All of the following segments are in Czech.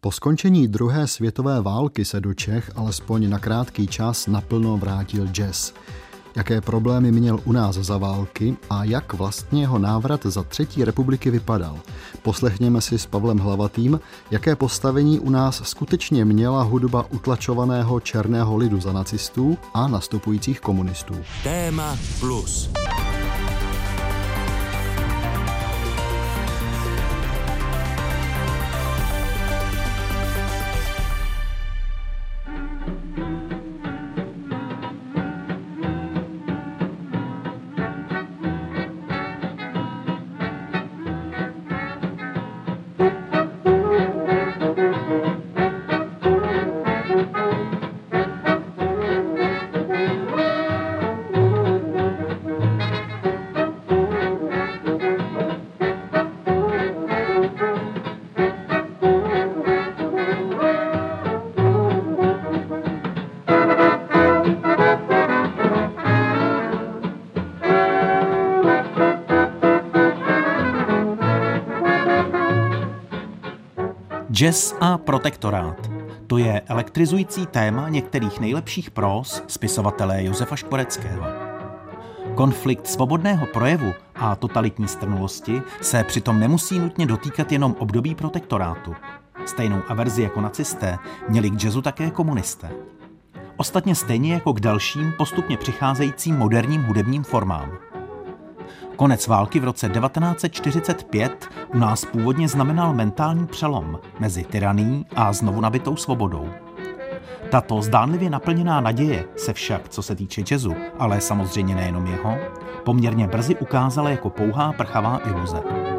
Po skončení druhé světové války se do Čech alespoň na krátký čas naplno vrátil jazz. Jaké problémy měl u nás za války a jak vlastně jeho návrat za třetí republiky vypadal. Poslechněme si s Pavlem Hlavatým, jaké postavení u nás skutečně měla hudba utlačovaného černého lidu za nacistů a nastupujících komunistů. Téma plus. Jazz a protektorát. To je elektrizující téma některých nejlepších próz spisovatele Josefa Škvoreckého. Konflikt svobodného projevu a totalitní strnulosti se přitom nemusí nutně dotýkat jenom období protektorátu. Stejnou averzi jako nacisté měli k jazzu také komunisté. Ostatně stejně jako k dalším postupně přicházejícím moderním hudebním formám. Konec války v roce 1945 u nás původně znamenal mentální přelom mezi tyranií a znovu nabytou svobodou. Tato zdánlivě naplněná naděje se však, co se týče jazzu, ale samozřejmě nejenom jeho, poměrně brzy ukázala jako pouhá prchavá iluze.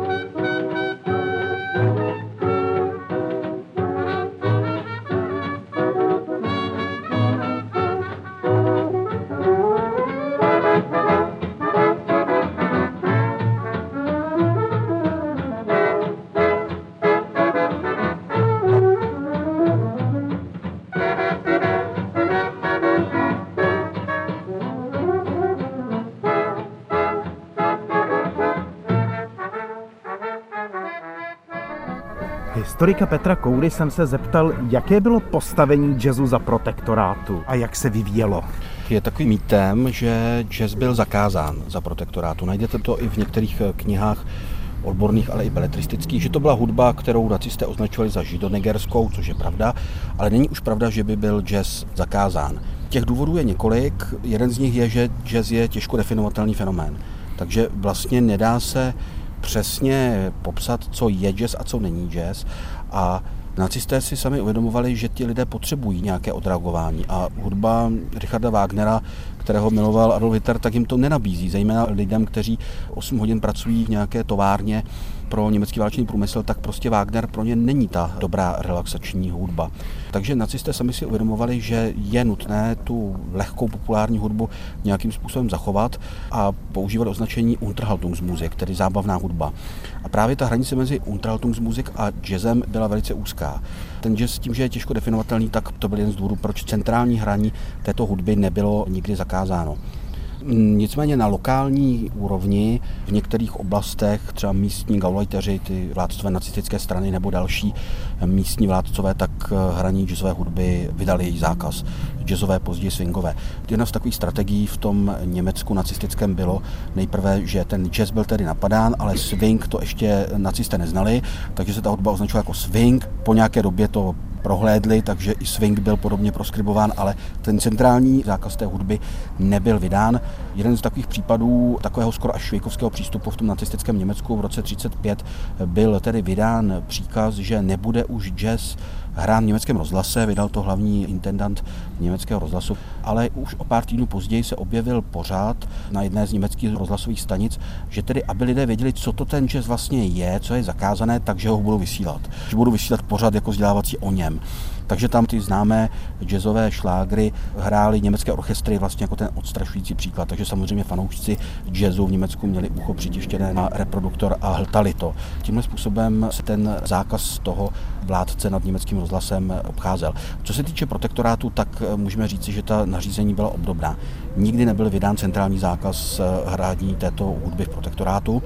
Historika Petra Koudy jsem se zeptal, jaké bylo postavení jazzu za protektorátu a jak se vyvíjelo. Je takovým mýtem, že jazz byl zakázán za protektorátu. Najdete to i v některých knihách odborných, ale i beletristických, že to byla hudba, kterou nacisté označovali za židonegerskou, což je pravda, ale není už pravda, že by byl jazz zakázán. Těch důvodů je několik. Jeden z nich je, že jazz je těžko definovatelný fenomén. Takže vlastně nedá se přesně popsat, co je jazz a co není jazz. A nacisté si sami uvědomovali, že ti lidé potřebují nějaké odreagování. A hudba Richarda Wagnera, kterého miloval Adolf Hitler, tak jim to nenabízí. Zejména lidem, kteří 8 hodin pracují v nějaké továrně pro německý válečný průmysl, tak prostě Wagner pro ně není ta dobrá relaxační hudba. Takže nacisté sami si uvědomovali, že je nutné tu lehkou populární hudbu nějakým způsobem zachovat a používali označení Unterhaltungsmusik, tedy zábavná hudba. A právě ta hranice mezi Unterhaltungsmusik a jazzem byla velice úzká. Ten jazz tím, že je těžko definovatelný, tak to byl jeden z důvodů, proč centrální hraní této hudby nebylo nikdy zakázáno. Nicméně na lokální úrovni v některých oblastech, třeba místní gauleiteři, ty vládcové nacistické strany nebo další místní vládcové, tak hraní jazzové hudby vydali její zákaz. Jazzové, později swingové. Jedna z takových strategií v tom Německu nacistickém bylo nejprve, že ten jazz byl tedy napadán, ale swing to ještě nacisté neznali, takže se ta hudba označovala jako swing. Po nějaké době to prohlédli, takže i swing byl podobně proskribován, ale ten centrální zákaz té hudby nebyl vydán. Jeden z takových případů takového skoro až švejkovského přístupu v tom nacistickém Německu v roce 1935 byl tedy vydán příkaz, že nebude už jazz hrán v německém rozhlase, vydal to hlavní intendant německého rozhlasu, ale už o pár týdnů později se objevil pořad na jedné z německých rozhlasových stanic, že tedy, aby lidé věděli, co to ten jazz vlastně je, co je zakázané, takže ho budou vysílat. Že budou vysílat pořad jako vzdělávací o něm. Takže tam ty známé jazzové šlágry hrály německé orchestry vlastně jako ten odstrašující příklad. Takže samozřejmě fanoušci jazzu v Německu měli ucho přitěštěné na reproduktor a hltali to. Tímhle způsobem se ten zákaz toho vládce nad německým rozhlasem obcházel. Co se týče protektorátu, tak můžeme říci, že ta nařízení byla obdobná. Nikdy nebyl vydán centrální zákaz hraní této hudby v protektorátu.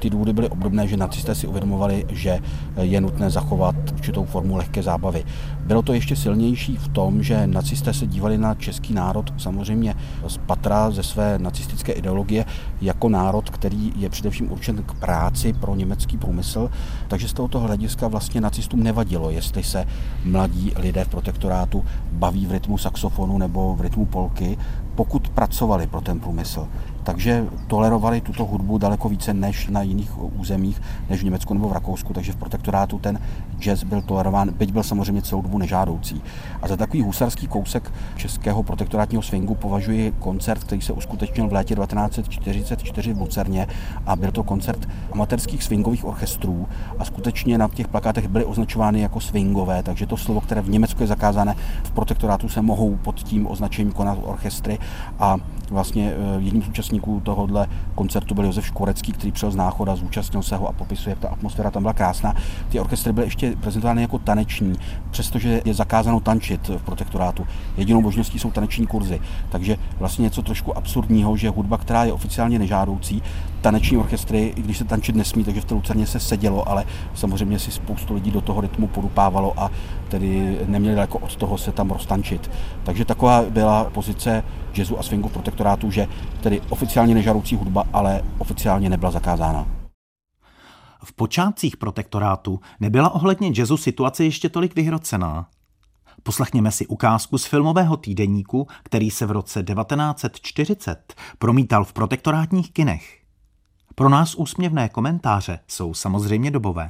Ty důvody byly obdobné, že nacisté si uvědomovali, že je nutné zachovat určitou formu lehké zábavy. Bylo to ještě silnější v tom, že nacisté se dívali na český národ samozřejmě z patra ze své nacistické ideologie jako národ, který je především určen k práci pro německý průmysl, takže z tohoto hlediska vlastně nacistům nevadilo, jestli se mladí lidé v protektorátu baví v rytmu saxofonu nebo v rytmu polky, pokud pracovali pro ten průmysl. Takže tolerovali tuto hudbu daleko více než na jiných územích, než v Německu nebo v Rakousku, takže v protektorátu ten jazz byl tolerován, byť byl samozřejmě celou dobu nežádoucí. A za takový husarský kousek českého protektorátního swingu považuji koncert, který se uskutečnil v létě 1944 v Lucerně, a byl to koncert amatérských swingových orchestrů a skutečně na těch plakátech byly označovány jako swingové, takže to slovo, které v Německu je zakázané, v protektorátu se mohou pod tím označením konat orchestry a vlastně jedním z účastníků tohohle koncertu byl Josef Škvorecký, který přijel z Náchoda, zúčastnil se ho a popisuje, jak ta atmosféra tam byla krásná. Ty orchestry byly ještě prezentovány jako taneční, přestože je zakázáno tančit v protektorátu. Jedinou možností jsou taneční kurzy. Takže vlastně něco trošku absurdního, že hudba, která je oficiálně nežádoucí, taneční orchestry, i když se tančit nesmí, takže v té Lucerně se sedělo, ale samozřejmě si spoustu lidí do toho rytmu podupávalo a tedy neměli daleko od toho se tam roztančit. Takže taková byla pozice jazzu a swingu v protektorátu, že tedy oficiálně nežádoucí hudba, ale oficiálně nebyla zakázána. V počátcích protektorátu nebyla ohledně jazzu situace ještě tolik vyhrocená. Poslechněme si ukázku z filmového týdeníku, který se v roce 1940 promítal v protektorátních kinech. Pro nás úsměvné komentáře jsou samozřejmě dobové.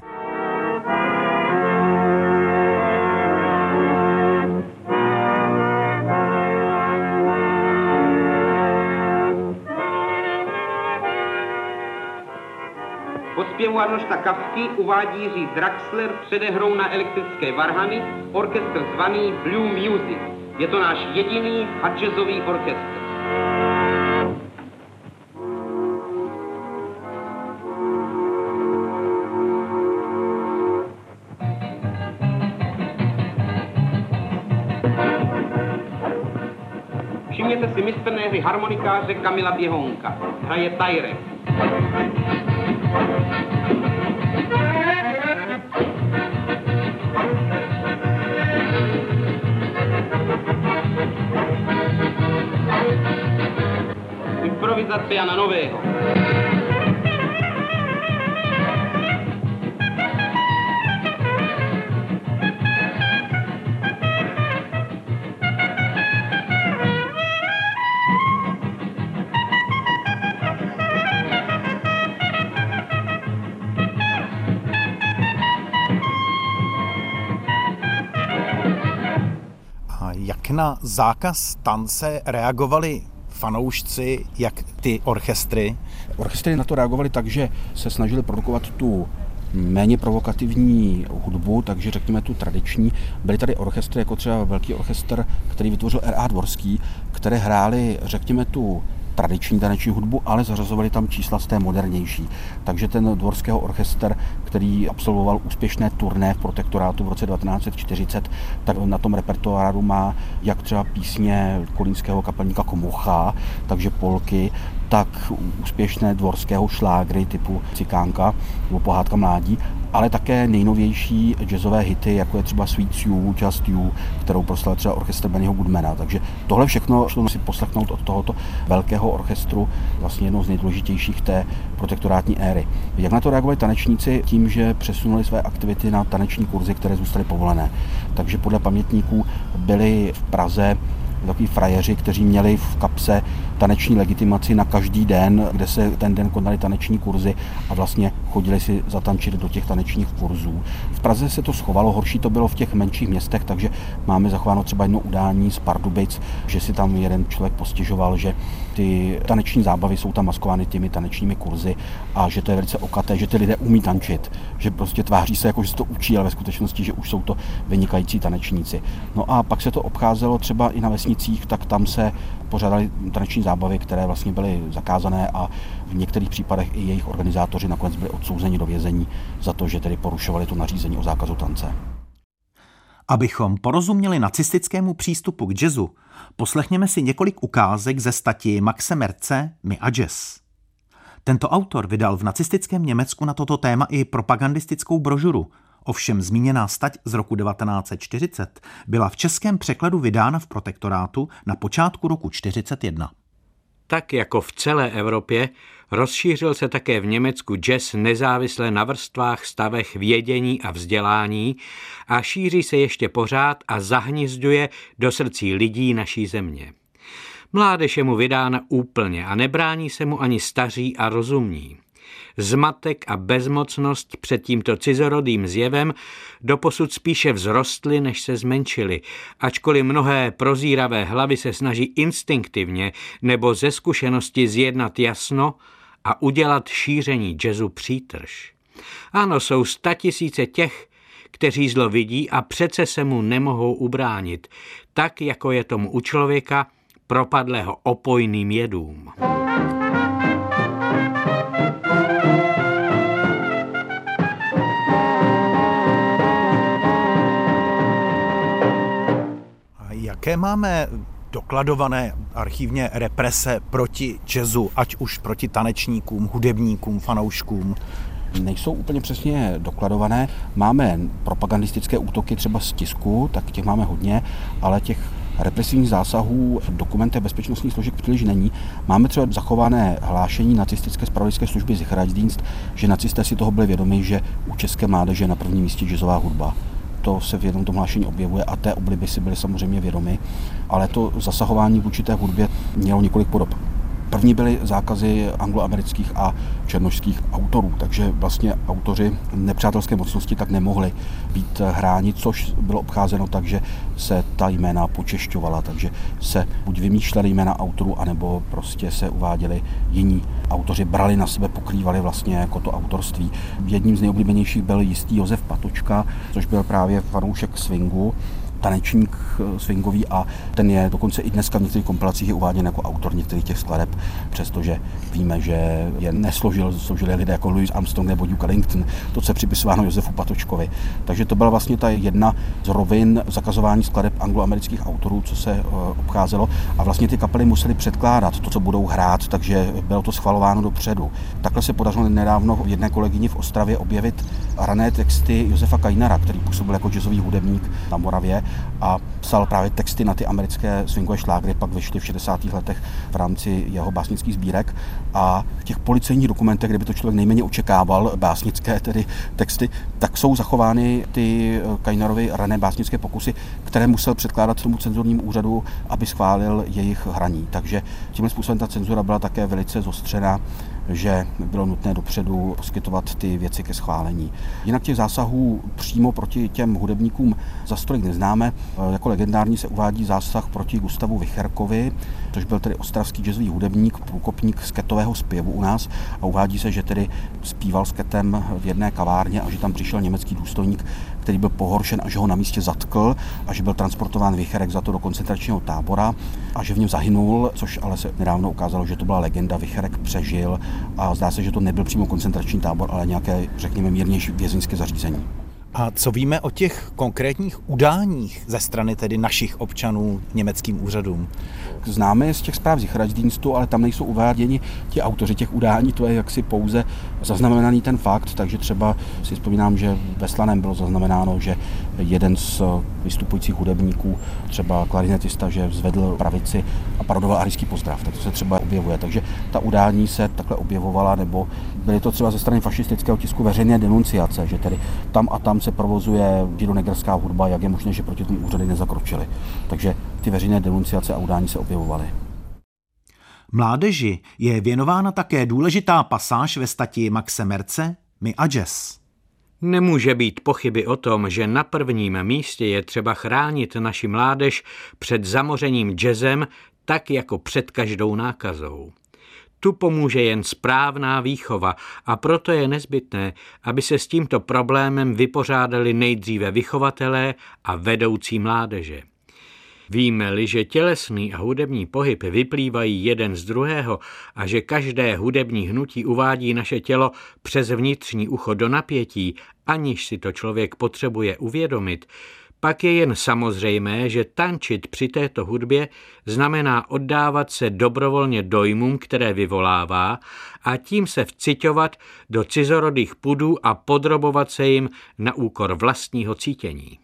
Po zpěvu Arnošta Kafky uvádí Jiří Draxler předehrou na elektrické varhany orchestr zvaný Blue Music. Je to náš jediný hadžezový orchestr. Všimněte si mistrné hry harmonikáře Kamila Běhounka. Hraje tajrek. Improvizace Jana Nového. Jak na zákaz tance reagovali fanoušci, jak ty orchestry? Orchestry na to reagovali tak, že se snažili produkovat tu méně provokativní hudbu, takže řekněme tu tradiční. Byly tady orchestry, jako třeba velký orchestr, který vytvořil R.A. Dvorský, které hrály, řekněme, tu tradiční taneční hudbu, ale zařazovali tam čísla z té modernější. Takže ten Dvorského orchestr, který absolvoval úspěšné turné v protektorátu v roce 1940, tak na tom repertoáru má jak třeba písně kolínského kapelníka Komucha, takže polky, tak úspěšné dvorského šlágry typu Cikánka nebo Pohádka mládí, ale také nejnovější jazzové hity, jako je třeba Sweet You, Just You, kterou proslavil třeba orchestr Bennyho Goodmana. Takže tohle všechno šlo si poslechnout od tohoto velkého orchestru, vlastně jednou z nejdůležitějších té protektorátní éry. Jak na to reagovali tanečníci? Tím, že přesunuli své aktivity na taneční kurzy, které zůstaly povolené. Takže podle pamětníků byli v Praze takový frajeři, kteří měli v kapse taneční legitimaci na každý den, kde se ten den konaly taneční kurzy a vlastně chodili si zatančit do těch tanečních kurzů. V Praze se to schovalo, horší to bylo v těch menších městech, takže máme zachováno třeba jedno udání z Pardubic, že si tam jeden člověk postěžoval, že ty taneční zábavy jsou tam maskovány těmi tanečními kurzy a že to je velice okaté, že ty lidé umí tančit, že prostě tváří se jako, že se to učí, ale ve skutečnosti, že už jsou to vynikající tanečníci. No a pak se to obcházelo třeba i na vesnicích, tak tam se pořádaly taneční zábavy, které vlastně byly zakázané a v některých případech i jejich organizátoři nakonec byli odsouzeni do vězení za to, že tedy porušovali to nařízení o zákazu tance. Abychom porozuměli nacistickému přístupu k jazzu, poslechněme si několik ukázek ze stati Maxe Merce My a jazz. Tento autor vydal v nacistickém Německu na toto téma i propagandistickou brožuru. Ovšem zmíněná stať z roku 1940 byla v českém překladu vydána v protektorátu na počátku roku 1941. Tak jako v celé Evropě rozšířil se také v Německu jazz nezávisle na vrstvách, stavech vědění a vzdělání a šíří se ještě pořád a zahnizduje do srdcí lidí naší země. Mládež je mu vydána úplně a nebrání se mu ani staří a rozumní. Zmatek a bezmocnost před tímto cizorodým zjevem doposud spíše vzrostly, než se zmenšily, ačkoliv mnohé prozíravé hlavy se snaží instinktivně nebo ze zkušenosti zjednat jasno a udělat šíření jazzu přítrž. Ano, jsou statisíce těch, kteří zlo vidí a přece se mu nemohou ubránit, tak jako je tomu u člověka propadlého opojným jedům. Jaké máme dokladované archivně represe proti jazzu, ať už proti tanečníkům, hudebníkům, fanouškům? Nejsou úplně přesně dokladované. Máme propagandistické útoky třeba z tisku, tak těch máme hodně, ale těch represivních zásahů v dokumentech bezpečnostních složek příliš není. Máme třeba zachované hlášení nacistické zpravodajské služby Sicherheitsdienst, že nacisté si toho byli vědomi, že u české mládeže je na prvním místě jazzová hudba. To se v jednom tom hlášení objevuje a té obliby si byli samozřejmě vědomi, ale to zasahování v určité hudbě mělo několik podob. První byly zákazy angloamerických a černošských autorů, takže vlastně autoři nepřátelské mocnosti tak nemohli být hráni, což bylo obcházeno tak, že se ta jména počešťovala, takže se buď vymýšleli jména autorů, anebo prostě se uváděli jiní autoři, brali na sebe, pokrývali vlastně jako to autorství. Jedním z nejoblíbenějších byl jistý Josef Patočka, což byl právě fanoušek swingu, tanečník swingový a ten je dokonce i dneska v některých kompilacích je uváděn jako autor některých těch skladeb, přestože víme, že je složili lidé jako Louis Armstrong nebo Duke Ellington, to, co je připisováno Josefu Patočkovi. Takže to byla vlastně ta jedna z rovin zakazování skladeb angloamerických autorů, co se obcházelo a vlastně ty kapely musely předkládat to, co budou hrát, takže bylo to schvalováno dopředu. Takhle se podařilo nedávno jedné kolegyni v Ostravě objevit rané texty Josefa Kainera, který působil jako jazzový hudebník na Moravě a psal právě texty na ty americké swingové šlágry, pak vyšly v 60. letech v rámci jeho básnických sbírek a v těch policejních dokumentech, kde by to člověk nejméně očekával, básnické tedy texty, tak jsou zachovány ty Kainerovy rané básnické pokusy, které musel předkládat tomu cenzurnímu úřadu, aby schválil jejich hraní. Takže tímhle způsobem ta cenzura byla také velice zostřená, že bylo nutné dopředu poskytovat ty věci ke schválení. Jinak těch zásahů přímo proti těm hudebníkům za stolik neznáme. Jako legendární se uvádí zásah proti Gustavu Wicherkovi, což byl tedy ostravský jazzový hudebník, průkopník sketového zpěvu u nás a uvádí se, že tedy zpíval sketem v jedné kavárně a že tam přišel německý důstojník, který byl pohoršen a že ho na místě zatkl a že byl transportován Wicherek za to do koncentračního tábora a že v něm zahynul, což ale se nedávno ukázalo, že to byla legenda. Wicherek přežil a zdá se, že to nebyl přímo koncentrační tábor, ale nějaké, řekněme, mírnější vězeňské zařízení. A co víme o těch konkrétních udáních ze strany tedy našich občanů německým úřadům? Známe je z těch zpráv Sicherheitsdienstu, ale tam nejsou uváděni ti autoři těch udání, to je jaksi pouze zaznamenaný ten fakt, takže třeba si vzpomínám, že ve Slaném bylo zaznamenáno, že jeden z vystupujících hudebníků, třeba klarinetista, že zvedl pravici a parodoval arijský pozdrav, tak to se třeba objevuje. Takže ta udání se takhle objevovala, nebo byly to třeba ze strany fašistického tisku veřejné denunciace, že tedy tam a tam se provozuje židonegerská hudba, jak je možné, že proti tomu úřady nezakročily. Takže ty veřejné denunciace a udání se objevovaly. Mládeži je věnována také důležitá pasáž ve stati Maxe Merce My a jazz. Nemůže být pochyby o tom, že na prvním místě je třeba chránit naši mládež před zamořením jazzem tak jako před každou nákazou. Tu pomůže jen správná výchova a proto je nezbytné, aby se s tímto problémem vypořádali nejdříve vychovatelé a vedoucí mládeže. Víme-li, že tělesný a hudební pohyb vyplývají jeden z druhého a že každé hudební hnutí uvádí naše tělo přes vnitřní ucho do napětí, aniž si to člověk potřebuje uvědomit, pak je jen samozřejmé, že tančit při této hudbě znamená oddávat se dobrovolně dojmům, které vyvolává, a tím se vciťovat do cizorodých pudů a podrobovat se jim na úkor vlastního cítění.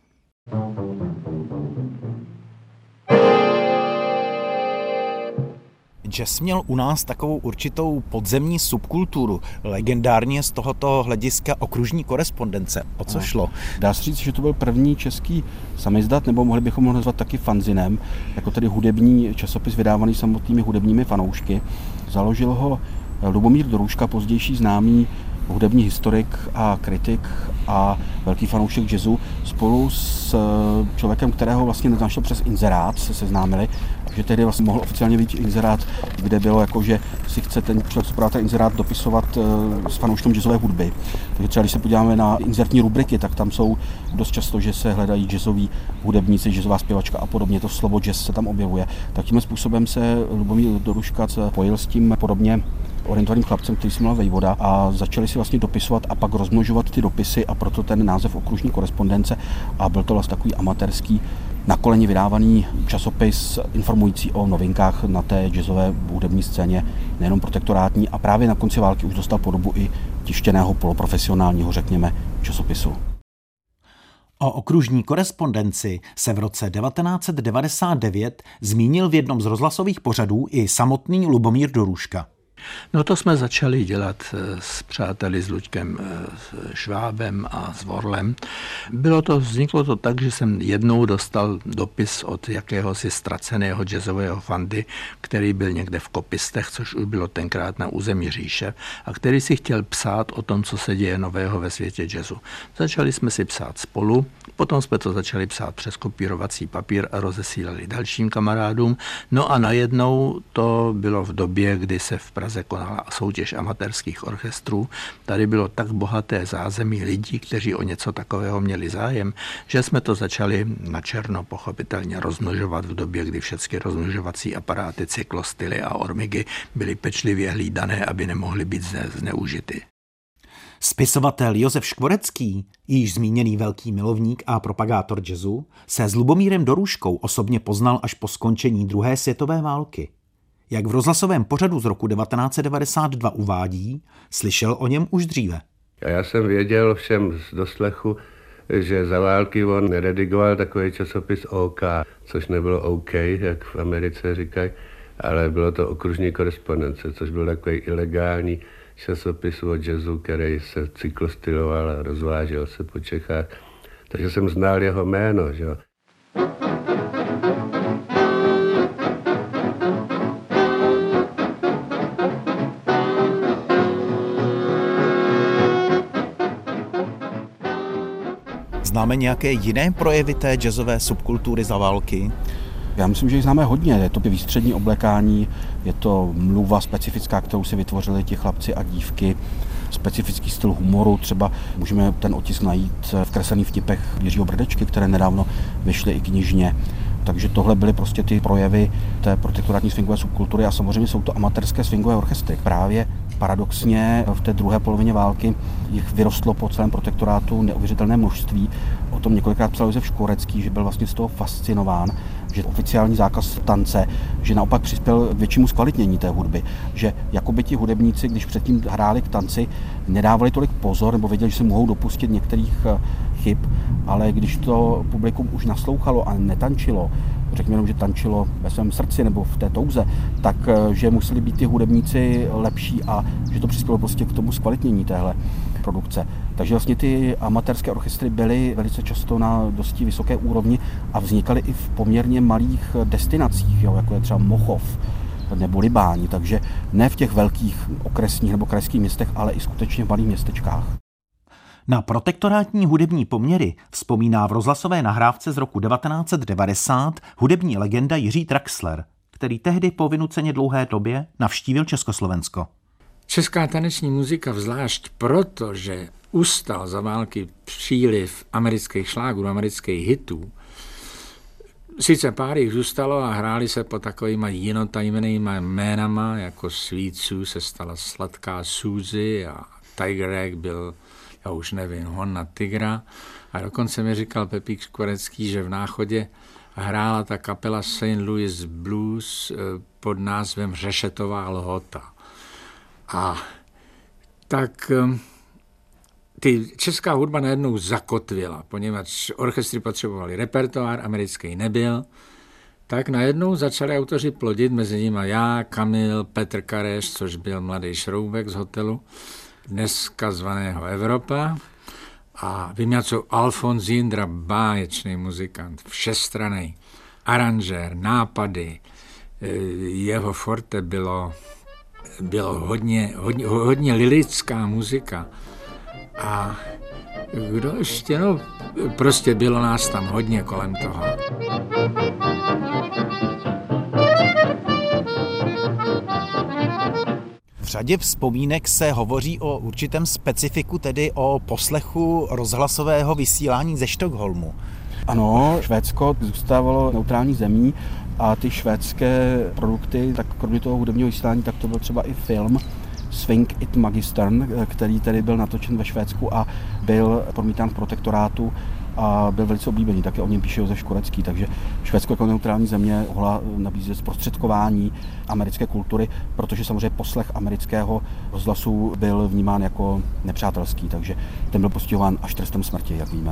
Jazz měl u nás takovou určitou podzemní subkulturu, legendárně z tohoto hlediska okružní korespondence. O co šlo? Dá se říct, že to byl první český samizdat, nebo mohli bychom ho nazvat taky fanzinem, jako tedy hudební časopis vydávaný samotnými hudebními fanoušky. Založil ho Lubomír Dorůška, pozdější známý hudební historik a kritik a velký fanoušek jazzu, spolu s člověkem, kterého vlastně našel přes inzerát, se seznámili, že tehdy vlastně mohl oficiálně být inzerát, kde bylo jako, že si chce ten člověk, co právě ten inzerát, dopisovat s fanouškem jazzové hudby. Takže třeba když se podíváme na inzertní rubriky, tak tam jsou dost často, že se hledají jazzoví hudebníci, jazzová zpěvačka a podobně, to slovo jazz se tam objevuje. Tak tímhle způsobem se Lubomír Dorůška spojil s tím podobně orientovaným chlapcem, který se jmenoval Vejvoda, a začali si vlastně dopisovat a pak rozmnožovat ty dopisy, a proto ten název okružní korespondence, a byl to vlastně takový amatérský, na koleni vydávaný časopis informující o novinkách na té jazzové hudební scéně, nejenom protektorátní, a právě na konci války už dostal podobu i tištěného poloprofesionálního, řekněme, časopisu. O okružní korespondenci se v roce 1999 zmínil v jednom z rozhlasových pořadů i samotný Lubomír Dorůška. No to jsme začali dělat s přáteli, s Luďkem Švábem a s Vorlem. Vzniklo to tak, že jsem jednou dostal dopis od jakéhosi ztraceného jazzového fandy, který byl někde v Kopistech, což už bylo tenkrát na území říše, a který si chtěl psát o tom, co se děje nového ve světě jazzu. Začali jsme si psát spolu, potom jsme to začali psát přes kopírovací papír a rozesílali dalším kamarádům. No a najednou to bylo v době, kdy se v Praze konala soutěž amatérských orchestrů. Tady bylo tak bohaté zázemí lidí, kteří o něco takového měli zájem, že jsme to začali na černo pochopitelně rozmnožovat v době, kdy všechny rozmnožovací aparáty, cyklostily a ormigy byly pečlivě hlídané, aby nemohly být zneužity. Spisovatel Josef Škvorecký, již zmíněný velký milovník a propagátor jazzu, se s Lubomírem Dorůškou osobně poznal až po skončení druhé světové války. Jak v rozhlasovém pořadu z roku 1992 uvádí, slyšel o něm už dříve. Já jsem věděl všem z doslechu, že za války on neredigoval takový časopis OK, což nebylo OK, jak v Americe říkají, ale bylo to okružní korespondence, což byl takový ilegální časopis o jazzu, který se cyklostyloval a rozvážel se po Čechách. Takže jsem znal jeho jméno, že jo. Známe nějaké jiné projevy té jazzové subkultury za války? Já myslím, že jich známe hodně. Je to výstřední oblékání, je to mluva specifická, kterou si vytvořili ti chlapci a dívky, specifický styl humoru. Třeba můžeme ten otisk najít v kreslených vtipech Jiřího Brdečky, které nedávno vyšly i knižně. Takže tohle byly prostě ty projevy té protektorátní swingové subkultury, a samozřejmě jsou to amatérské swingové orchestry. Právě paradoxně v té druhé polovině války jich vyrostlo po celém protektorátu neuvěřitelné množství. O tom několikrát psal Josef Škvorecký, že byl vlastně z toho fascinován, že oficiální zákaz tance, že naopak přispěl k většímu zkvalitnění té hudby, že jakoby ti hudebníci, když předtím hráli k tanci, nedávali tolik pozor nebo věděli, že se mohou dopustit některých chyb, ale když to publikum už naslouchalo a netančilo, řekněme, že tančilo ve svém srdci nebo v té touze, tak že museli být ty hudebníci lepší a že to přispělo prostě k tomu zkvalitnění téhle produkce. Takže vlastně ty amatérské orchestry byly velice často na dosti vysoké úrovni a vznikaly i v poměrně malých destinacích, jo, jako je třeba Mochov nebo Libáň, takže ne v těch velkých okresních nebo krajských městech, ale i skutečně v malých městečkách. Na protektorátní hudební poměry vzpomíná v rozhlasové nahrávce z roku 1990 hudební legenda Jiří Draxler, který tehdy po vynuceně dlouhé době navštívil Československo. Česká taneční muzika, zvlášť proto, že ustal za války příliv amerických šlágrů, amerických hitů, sice pár jich zůstalo a hráli se pod takovýma jinotajmenýma jménama, jako Sweet Sue se stala Sladká Suzy a Tiger Egg byl a už nevím, Hon na tygra. A dokonce mi říkal Pepík Škvorecký, že v Náchodě hrála ta kapela St. Louis Blues pod názvem Řešetová lhota. A tak ty česká hudba najednou zakotvila, poněvadž orchestry potřebovali repertoár, americký nebyl, tak najednou začali autoři plodit, mezi nimi já, Kamil, Petr Kareš, což byl mladý šroubek z hotelu, dneska zvaného Evropa, a vím, co Alfons Jindra, báječný muzikant, všestranný, aranžér, nápady, jeho forte bylo hodně lirická muzika. A kdo ještě, no, prostě bylo nás tam hodně kolem toho. V řadě vzpomínek se hovoří o určitém specifiku, tedy o poslechu rozhlasového vysílání ze Stockholmu. Ano, Švédsko zůstávalo neutrální zemí a ty švédské produkty, tak kromě toho hudebního vysílání, tak to byl třeba i film Swing it Magistern, který tedy byl natočen ve Švédsku a byl promítán v protektorátu a byl velice oblíbený. Také o něm píše Josef Škvorecký, takže Švédsko jako neutrální země mohla nabízet zprostředkování americké kultury, protože samozřejmě poslech amerického rozhlasu byl vnímán jako nepřátelský, takže ten byl postihován až trestem smrti, jak víme.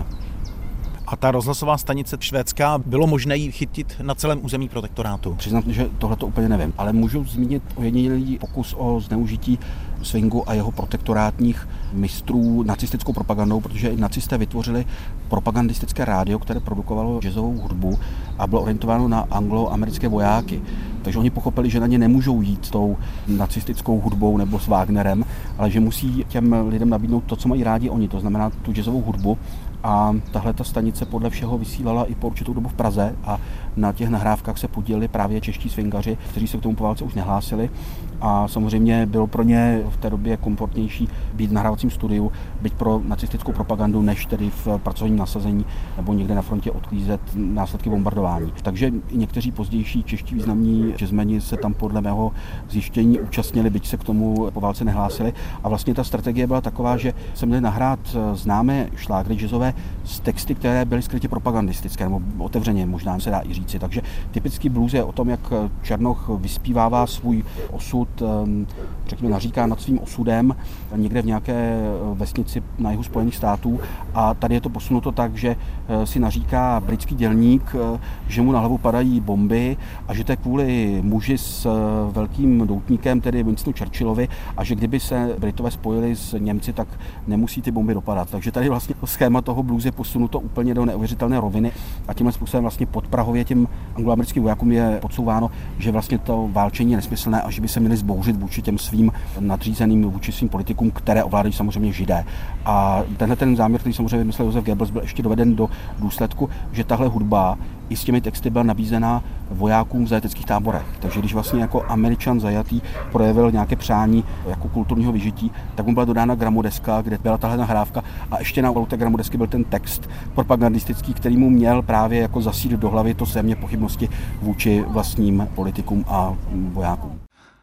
A ta rozhlasová stanice švédská, bylo možné ji chytit na celém území protektorátu? Přiznám, že tohle to úplně nevím, ale můžu zmínit ojedinělý pokus o zneužití swingu a jeho protektorátních mistrů nacistickou propagandou, protože i nacisté vytvořili propagandistické rádio, které produkovalo jazzovou hudbu a bylo orientováno na anglo-americké vojáky. Takže oni pochopili, že na ně nemůžou jít tou nacistickou hudbou nebo s Wagnerem, ale že musí těm lidem nabídnout to, co mají rádi oni, to znamená tu jazzovou hudbu. A tahle ta stanice podle všeho vysílala i po určitou dobu v Praze a na těch nahrávkách se podíleli právě čeští swingaři, kteří se k tomu po válce už nehlásili. A samozřejmě bylo pro ně v té době komfortnější být v nahrávacím studiu, byť pro nacistickou propagandu, než tedy v pracovním nasazení nebo někde na frontě odklízet následky bombardování. Takže i někteří pozdější čeští významní jazzmeni se tam podle mého zjištění účastnili, byť se k tomu po válce nehlásili. A vlastně ta strategie byla taková, že se měli nahrát známé šlágry jazzové z texty, které byly skrytě propagandistické, nebo otevřeně možná se dá i říci. Takže typický blues je o tom, jak Černoch vyspívává svůj osud, řekněme, naříká nad svým osudem někde v nějaké vesnici na jihu Spojených států. A tady je to posunuto tak, že si naříká britský dělník, že mu na hlavu padají bomby a že to je kvůli muži s velkým doutníkem, tedy Winstonu Churchillovi, a že kdyby se Britové spojili s Němci, tak nemusí ty bomby dopadat. Takže tady vlastně schéma toho blues je posunuto úplně do neuvěřitelné roviny a tímhle způsobem vlastně podprahově těm angloamerickým vojákům je podsouváno, že vlastně to válčení je nesmyslné a že by se měli zbouřit vůči těm svým nadřízeným, vůči svým politikům, které ovládají samozřejmě Židé. A tenhle ten záměr, který samozřejmě vymyslel Josef Goebbels, byl ještě doveden do důsledku, že tahle hudba i s těmi texty byla nabízena vojákům v zajateckých táborech. Takže když vlastně jako Američan zajatý projevil nějaké přání jako kulturního vyžití, tak mu byla dodána gramodeska, kde byla tahle nahrávka a ještě na té gramodesky byl ten text propagandistický, který mu měl právě jako zasít do hlavy to země pochybnosti vůči vlastním politikům a vojákům.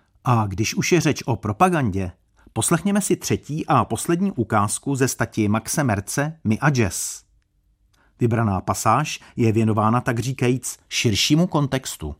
A když už je řeč o propagandě, poslechněme si třetí a poslední ukázku ze stati Maxe Merce My a jazz. Vybraná pasáž je věnována tak říkajíc širšímu kontextu.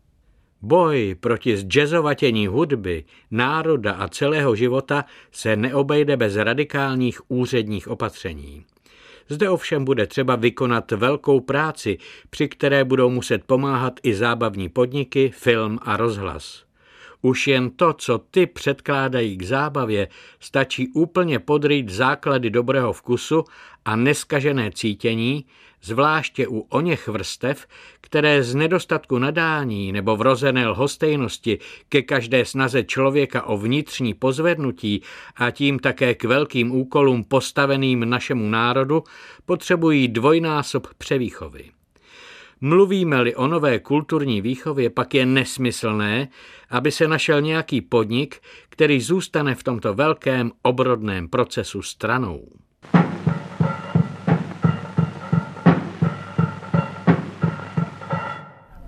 Boj proti zjazzovatění hudby, národa a celého života se neobejde bez radikálních úředních opatření. Zde ovšem bude třeba vykonat velkou práci, při které budou muset pomáhat i zábavní podniky, film a rozhlas. Už jen to, co ty předkládají k zábavě, stačí úplně podrýt základy dobrého vkusu a neskažené cítění, zvláště u oněch vrstev, které z nedostatku nadání nebo vrozené lhostejnosti ke každé snaze člověka o vnitřní pozvednutí a tím také k velkým úkolům postaveným našemu národu potřebují dvojnásob převýchovy. Mluvíme-li o nové kulturní výchově, pak je nesmyslné, aby se našel nějaký podnik, který zůstane v tomto velkém obrodném procesu stranou.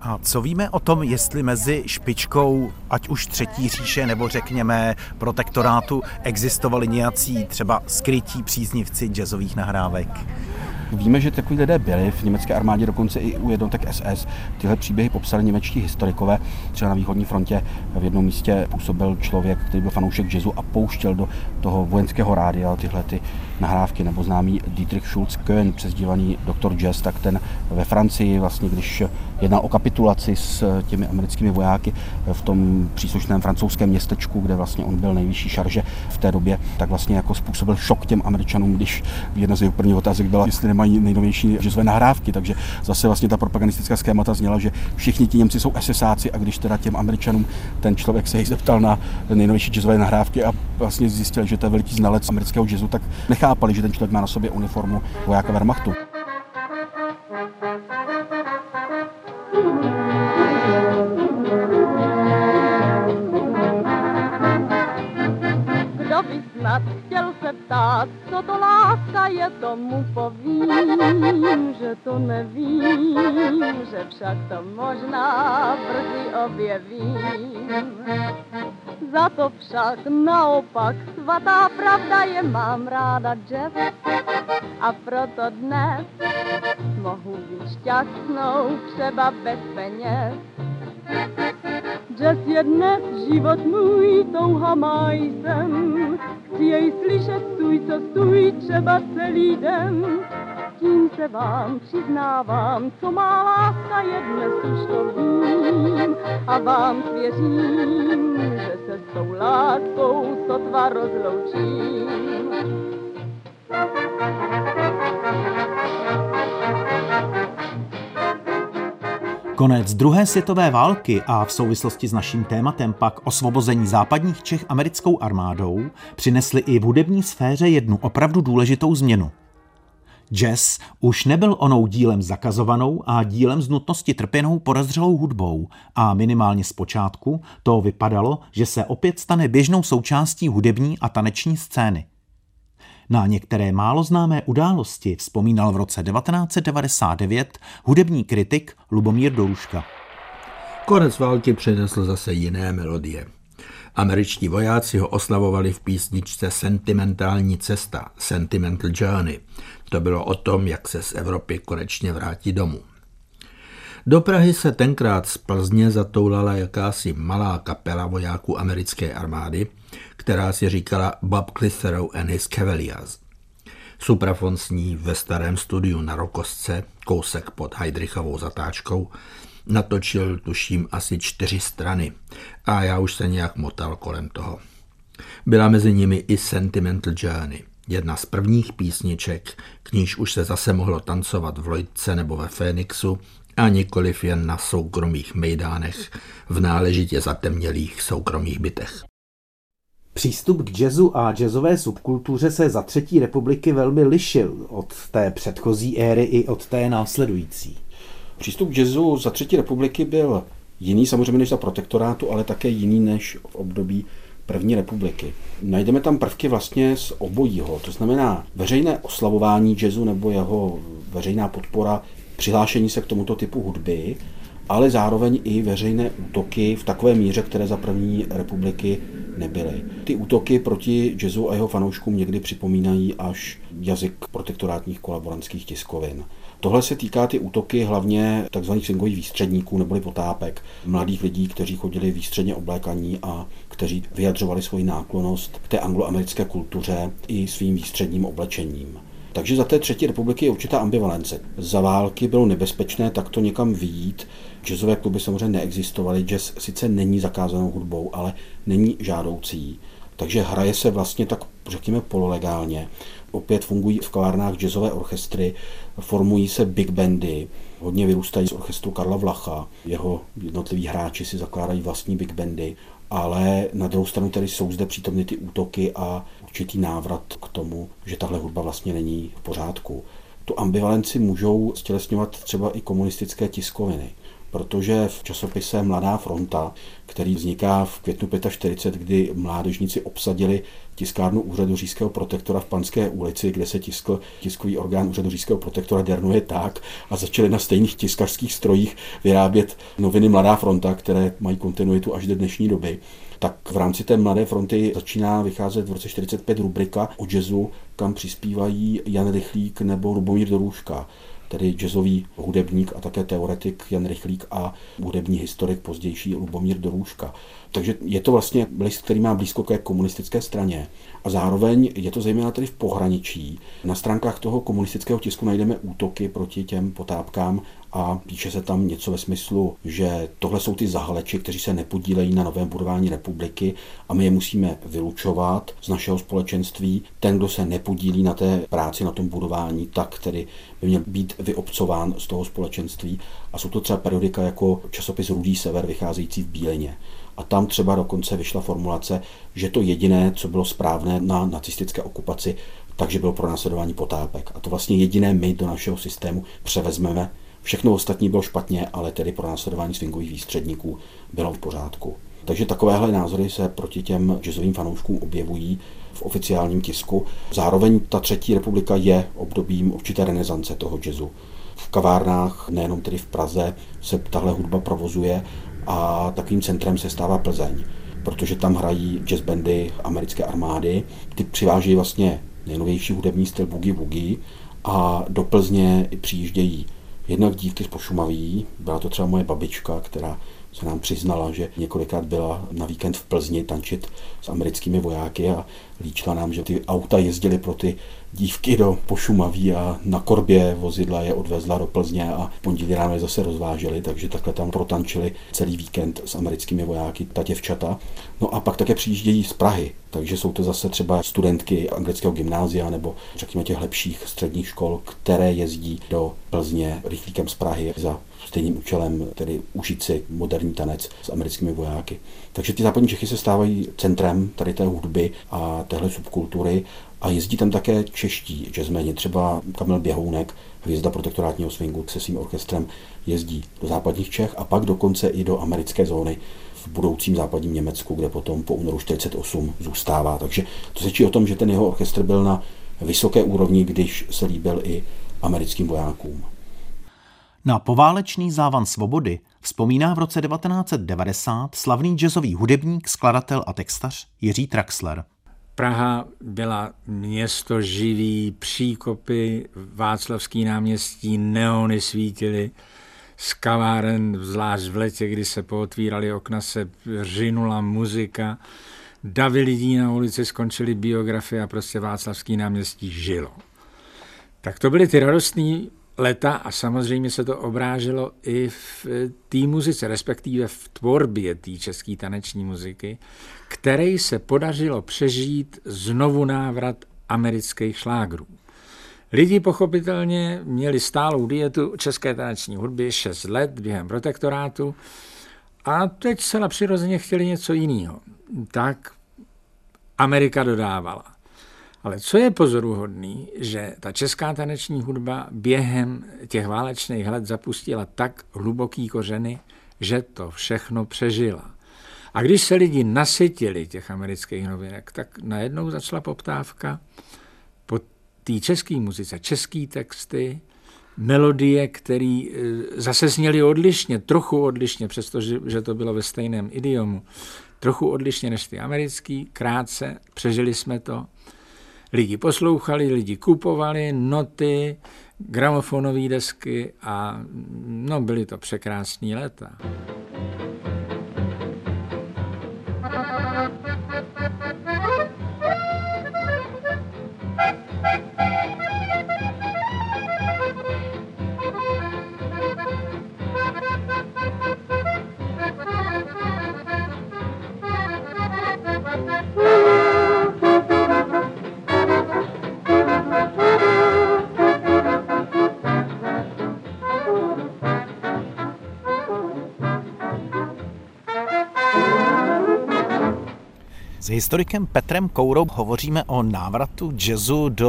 A co víme o tom, jestli mezi špičkou, ať už Třetí říše nebo řekněme protektorátu, existovali nějací třeba skrytí příznivci jazzových nahrávek? Víme, že takový lidé byli v německé armádě, dokonce i u jednotek SS. Tyhle příběhy popsali němečtí historikové. Třeba na východní frontě v jednom místě působil člověk, který byl fanoušek jazzu a pouštěl do toho vojenského rádia tyhle ty nahrávky, nebo známý Dietrich Schulz-Köhn, přezdívaný doktor Jazz, tak ten ve Francii vlastně, když jednal o kapitulaci s těmi americkými vojáky v tom příslušném francouzském městečku, kde vlastně on byl nejvyšší šarže v té době, tak vlastně jako způsobil šok těm Američanům, když jedna z jeho prvních otázek byla, jestli nemají nejnovější jazzové nahrávky, takže zase vlastně ta propagandistická schémata zněla, že všichni ti Němci jsou SSáci, a když teda těm Američanům ten člověk se jich zeptal na nejnovější jazzové nahrávky a vlastně zjistil, že to je veliký znalec amerického jazzu, tak nechápali, že ten člověk má na sobě uniformu vojáka Wehrmachtu. Kdo by snad chtěl se ptát, co to láska je, tomu povím, že to nevím, že však to možná brzy objevím. Za to však naopak svatá pravda je, mám ráda jazz, a proto dnes mohu být šťastnou třeba bez peněz. Jazz je dnes život můj, touha má jsem, chci jej slyšet stůj, co stůj, třeba celý den. Tím se vám přiznávám, co má láska je, dnes už to vím, a vám svěřím, že se s tou láskou sotva rozloučím. Konec druhé světové války a v souvislosti s naším tématem pak osvobození západních Čech americkou armádou přinesly i v hudební sféře jednu opravdu důležitou změnu. Jazz už nebyl onou dílem zakazovanou a dílem z nutnosti trpěnou podezřelou hudbou a minimálně zpočátku to vypadalo, že se opět stane běžnou součástí hudební a taneční scény. Na některé málo známé události vzpomínal v roce 1999 hudební kritik Lubomír Douška. Konec války přinesl zase jiné melodie. Američtí vojáci ho oslavovali v písničce Sentimentální cesta, Sentimental Journey. To bylo o tom, jak se z Evropy konečně vrátí domů. Do Prahy se tenkrát z Plzně zatoulala jakási malá kapela vojáků americké armády, která si říkala Bob Clitheroe and his Cavaliers. Suprafon sní ve starém studiu na Rokosce, kousek pod Heydrichovou zatáčkou, natočil tuším asi 4 strany a já už se nějak motal kolem toho. Byla mezi nimi i Sentimental Journey, jedna z prvních písniček, k níž už se zase mohlo tancovat v Lloydce nebo ve Fénixu a nikoliv jen na soukromých mejdánech v náležitě zatemnělých soukromých bytech. Přístup k jazzu a jazzové subkultuře se za třetí republiky velmi lišil od té předchozí éry i od té následující. Přístup k jazzu za třetí republiky byl jiný samozřejmě než za protektorátu, ale také jiný než v období první republiky. Najdeme tam prvky vlastně z obojího, to znamená veřejné oslavování jazzu nebo jeho veřejná podpora, přihlášení se k tomuto typu hudby, ale zároveň i veřejné útoky v takové míře, které za první republiky nebyly. Ty útoky proti jazzu a jeho fanouškům někdy připomínají až jazyk protektorátních kolaborantských tiskovin. Tohle se týká ty útoky hlavně tzv. Swingových výstředníků neboli potápek, mladých lidí, kteří chodili výstředně oblékaní a kteří vyjadřovali svoji náklonnost k té angloamerické kultuře i svým výstředním oblečením. Takže za té třetí republiky je určitá ambivalence. Za války bylo nebezpečné takto někam vyjít. Jazzové kluby samozřejmě neexistovaly. Jazz sice není zakázanou hudbou, ale není žádoucí. Takže hraje se vlastně tak, řekněme, pololegálně. Opět fungují v kavárnách jazzové orchestry, formují se big bandy, hodně vyrůstají z orchestru Karla Vlacha, jeho jednotliví hráči si zakládají vlastní big bandy, ale na druhou stranu tedy jsou zde přítomny ty útoky a určitý návrat k tomu, že tahle hudba vlastně není v pořádku. Tu ambivalenci můžou stělesňovat třeba i komunistické tiskoviny, protože v časopise Mladá fronta, který vzniká v květnu 45, kdy mládežníci obsadili tiskárnu úřadu říšského protektora v Panské ulici, kde se tiskl tiskový orgán úřadu říšského protektora Dernuje tak a začali na stejných tiskařských strojích vyrábět noviny Mladá fronta, které mají kontinuitu až do dnešní doby. Tak v rámci té Mladé fronty začíná vycházet v roce 45 rubrika o jazzu, kam přispívají Jan Rychlík nebo Lubomír Dorůžka, tedy jazzový hudebník a také teoretik Jan Rychlík a hudební historik pozdější Lubomír Dorůžka. Takže je to vlastně list, který má blízko ke komunistické straně. A zároveň je to zejména tedy v pohraničí. Na stránkách toho komunistického tisku najdeme útoky proti těm potápkám a píše se tam něco ve smyslu, že tohle jsou ty zahaleči, kteří se nepodílejí na novém budování republiky a my je musíme vylučovat z našeho společenství. Ten, kdo se nepodílí na té práci, na tom budování, tak tedy by měl být vyobcován z toho společenství. A jsou to třeba periodika jako časopis Rudý sever, vycházející v Bílině. A tam třeba dokonce vyšla formulace, že to jediné, co bylo správné na nacistické okupaci, takže bylo pronásledování potápek. A to vlastně jediné my do našeho systému převezmeme. Všechno ostatní bylo špatně, ale tedy pronásledování swingových výstředníků bylo v pořádku. Takže takovéhle názory se proti těm jazzovým fanouškům objevují v oficiálním tisku. Zároveň ta třetí republika je obdobím určité renesance toho jazzu. V kavárnách, nejenom tedy v Praze, se tahle hudba provozuje a takovým centrem se stává Plzeň, protože tam hrají jazzbandy americké armády. Ty přivážejí vlastně nejnovější hudební styl boogie-woogie a do Plzně přijíždějí jednak dívky z Pošumaví, byla to třeba moje babička, která se nám přiznala, že několikrát byla na víkend v Plzni tančit s americkými vojáky a líčila nám, že ty auta jezdily pro ty dívky do Pošumaví a na korbě vozidla je odvezla do Plzně a pondělí ráno je zase rozváželi, takže takhle tam protančili celý víkend s americkými vojáky ta děvčata. No a pak také přijíždějí z Prahy, takže jsou to zase třeba studentky anglického gymnázia nebo řekněme těch lepších středních škol, které jezdí do Plzně Rychlíkem z Prahy za stejným účelem, tedy užít si moderní tanec s americkými vojáky. Takže ty západní Čechy se stávají centrem tady té hudby a téhle subkultury a jezdí tam také čeští jazzmeni, třeba Kamil Běhounek, hvězda protektorátního swingu se svým orchestrem jezdí do západních Čech a pak dokonce i do americké zóny v budoucím západním Německu, kde potom po únoru 48 zůstává. Takže to svědčí o tom, že ten jeho orchestr byl na vysoké úrovni, když se líbil i americkým vojákům. Na poválečný závan svobody vzpomíná v roce 1990 slavný jazzový hudebník, skladatel a textař Jiří Traxler. Praha byla město živý, příkopy, Václavský náměstí, neony svítily, z kaváren, zvlášť v letě, kdy se pootvíraly okna, se řinula muzika, davy lidí na ulici, skončily biografie a prostě Václavský náměstí žilo. Tak to byly ty radostný leta a samozřejmě se to obráželo i v té muzice, respektive v tvorbě té české taneční muziky, které se podařilo přežít znovu návrat amerických šlágrů. Lidi pochopitelně měli stálou dietu české taneční hudby 6 let během protektorátu a teď se přirozeně chtěli něco jiného. Tak Amerika dodávala. Ale co je pozoruhodný, že ta česká taneční hudba během těch válečných let zapustila tak hluboký kořeny, že to všechno přežila. A když se lidi nasytili těch amerických novinek, tak najednou začala poptávka po té české muzice, české texty, melodie, které zase zněly odlišně, trochu odlišně, přestože to bylo ve stejném idiomu, trochu odlišně než ty americký, krátce, přežili jsme to. Lidi poslouchali, lidi kupovali noty, gramofonové desky a no, byly to překrásný léta. S historikem Petrem Kourou hovoříme o návratu jazzu do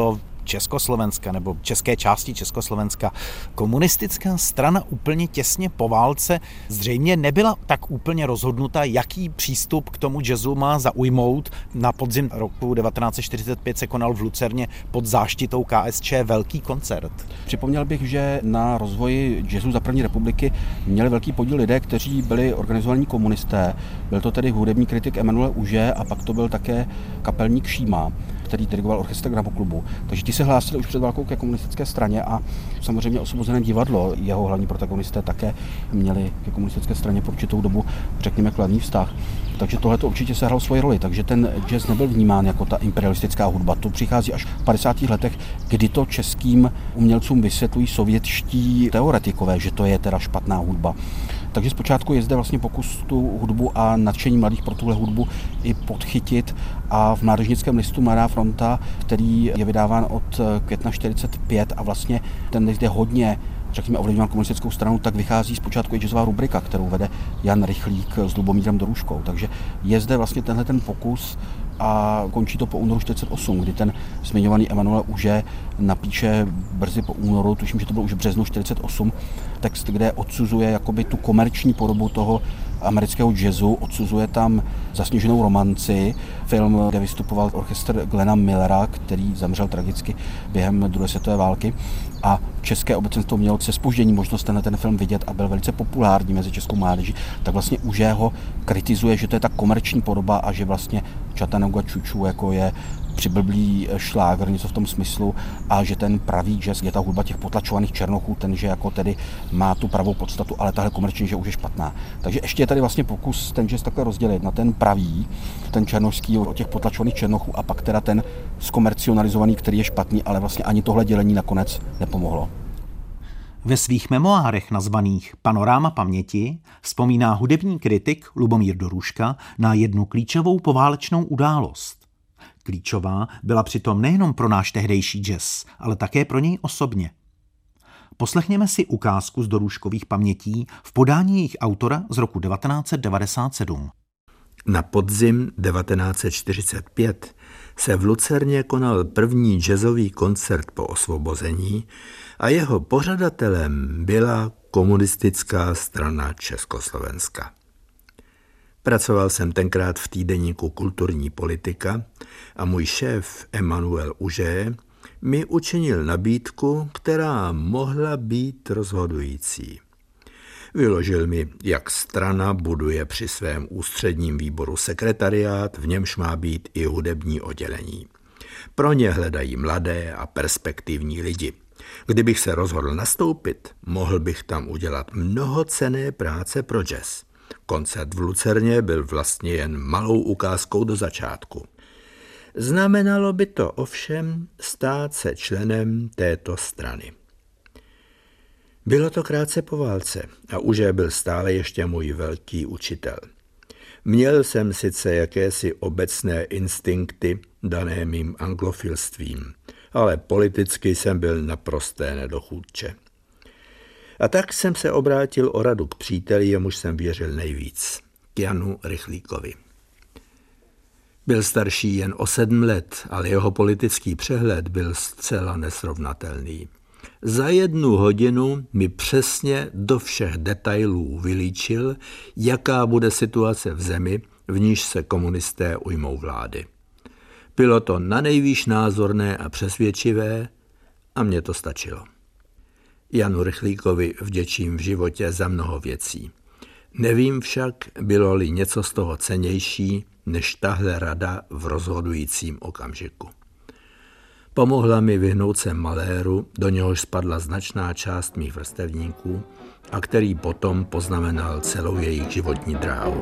Československa nebo české části Československa komunistická strana úplně těsně po válce zřejmě nebyla tak úplně rozhodnuta, jaký přístup k tomu jazzu má zaujmout. Na podzim roku 1945 se konal v Lucerně pod záštitou KSČ velký koncert. Připomněl bych, že na rozvoji jazzu za první republiky měli velký podíl lidé, kteří byli organizovaní komunisté. Byl to tedy hudební kritik Emanuel Užé a pak to byl také kapelník Šíma, který dirigoval orchestr Gramoklubu. Takže ti se hlásili už před válkou ke komunistické straně a samozřejmě Osvobozené divadlo, jeho hlavní protagonisté také měli ke komunistické straně po určitou dobu, řekněme, kladný vztah. Takže tohle to určitě sehrál svoji roli, takže ten jazz nebyl vnímán jako ta imperialistická hudba. To přichází až v 50. letech, kdy to českým umělcům vysvětlují sovětští teoretikové, že to je teda špatná hudba. Takže zpočátku je zde vlastně pokus tu hudbu a nadšení mladých pro tuhle hudbu i podchytit a v mládežnickém listu Mladá fronta, který je vydáván od května 45 a vlastně ten zde hodně, řekněme, ovlivňován komunistickou stranou, tak vychází zpočátku i jazzová rubrika, kterou vede Jan Rychlík s Lubomírem Doruškou. Takže je zde vlastně tenhle ten pokus a končí to po únoru 48, kdy ten zmiňovaný Emanuel Užé napíše brzy po únoru, tuším, že to bylo už v březnu 48, text, kde odsuzuje jakoby tu komerční podobu toho amerického jazzu, odsuzuje tam Zasněženou romanci, film, kde vystupoval orchestr Glena Millera, který zemřel tragicky během druhé světové války a české obecenstvo mělo se zpoždění možnost ten film vidět a byl velice populární mezi českou mládeží, tak vlastně Užé ho kritizuje, že to je ta komerční podoba a že vlastně Chattanooga Choo jako je přiblblý šlágr, něco v tom smyslu, a že ten pravý jazz je ta hudba těch potlačovaných černochů, ten, že jako tedy má tu pravou podstatu, ale tahle komerční, že už je špatná. Takže ještě je tady vlastně pokus ten jazz takhle rozdělit na ten pravý, ten černošský od těch potlačovaných černochů a pak teda ten zkomercionalizovaný, který je špatný, ale vlastně ani tohle dělení nakonec nepomohlo. Ve svých memoárech nazvaných Panoráma paměti vzpomíná hudební kritik Lubomír Doruška na jednu klíčovou poválečnou událost. Klíčová byla přitom nejenom pro náš tehdejší jazz, ale také pro něj osobně. Poslechněme si ukázku z Doruškových pamětí v podání jejich autora z roku 1997. Na podzim 1945 se v Lucerně konal první jazzový koncert po osvobození a jeho pořadatelem byla Komunistická strana Československa. Pracoval jsem tenkrát v týdeníku Kulturní politika a můj šéf Emanuel Užé mi učinil nabídku, která mohla být rozhodující. Vyložil mi, jak strana buduje při svém ústředním výboru sekretariát, v němž má být i hudební oddělení. Pro ně hledají mladé a perspektivní lidi. Kdybych se rozhodl nastoupit, mohl bych tam udělat mnoho cenné práce pro jazz. Koncert v Lucerně byl vlastně jen malou ukázkou do začátku. Znamenalo by to ovšem stát se členem této strany. Bylo to krátce po válce a Užé byl stále ještě můj velký učitel. Měl jsem sice jakési obecné instinkty dané mým anglofilstvím, ale politicky jsem byl naprosté nedochůdče. A tak jsem se obrátil o radu k příteli, jemuž jsem věřil nejvíc, k Janu Rychlíkovi. Byl starší jen o 7 let, ale jeho politický přehled byl zcela nesrovnatelný. Za 1 hodinu mi přesně do všech detailů vylíčil, jaká bude situace v zemi, v níž se komunisté ujmou vlády. Bylo to nanejvýš názorné a přesvědčivé a mně to stačilo. Janu Rychlíkovi vděčím v životě za mnoho věcí. Nevím však, bylo-li něco z toho cennější, než tahle rada v rozhodujícím okamžiku. Pomohla mi vyhnout se maléru, do něhož spadla značná část mých vrstevníků a který potom poznamenal celou jejich životní dráhu.